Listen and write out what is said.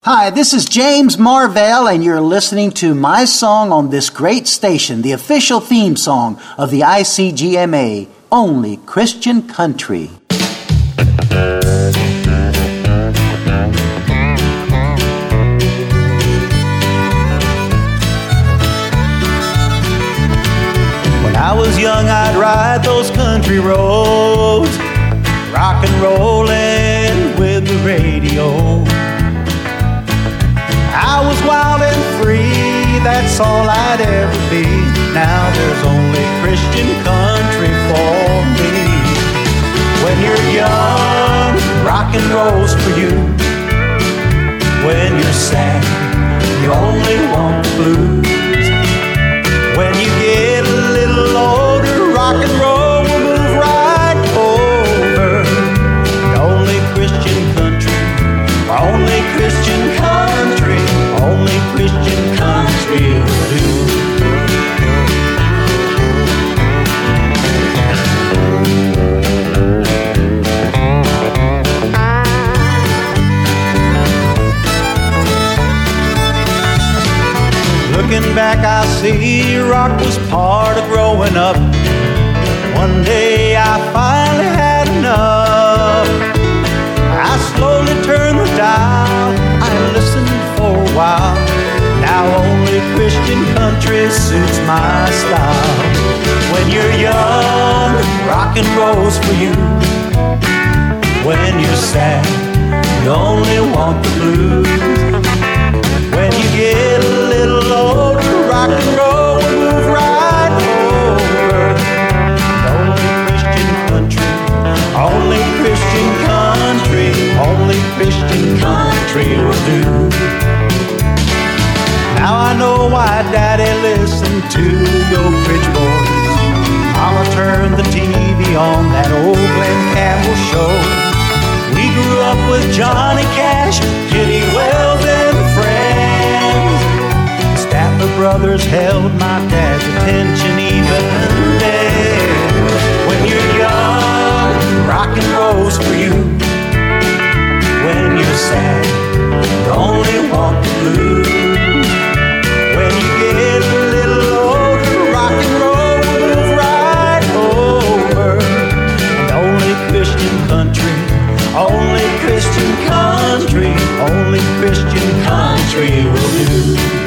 Hi, this is James Marvell, and you're listening to my song on this great station, the official theme song of the ICGMA, Only Christian Country. When I was young, I'd ride those country roads, rock and rollin' with the radio. I was wild and free, that's all I'd ever be. Now there's only Christian country for me. When you're young, rock and roll's for you. When you're sad, you only want the blues. When you get a little older, rock and roll will move right over. Only Christian country, only Christian country. Only Christian country will do. Looking back, I see rock was part of growing up. One day I finally had enough. I slowly turned the dial, I listened for a while. Now only Christian country suits my style. When you're young, rock and roll's for you. When you're sad, you only want the blues. When you get a little older, rock and roll will move right over. Only Christian country, only Christian country, only Christian country will do. Now I know why Daddy listened to the Oak Ridge Boys. Mama turned the TV on, that old Glenn Campbell show. We grew up with Johnny Cash, Kitty Wells, and friends. Statler Brothers held my dad's attention even then. When you're young, rock and roll's for you. When you're sad, you only want the blues. When you get a little older, rock and roll will move right over. And only Christian country, only Christian country, only Christian country will do.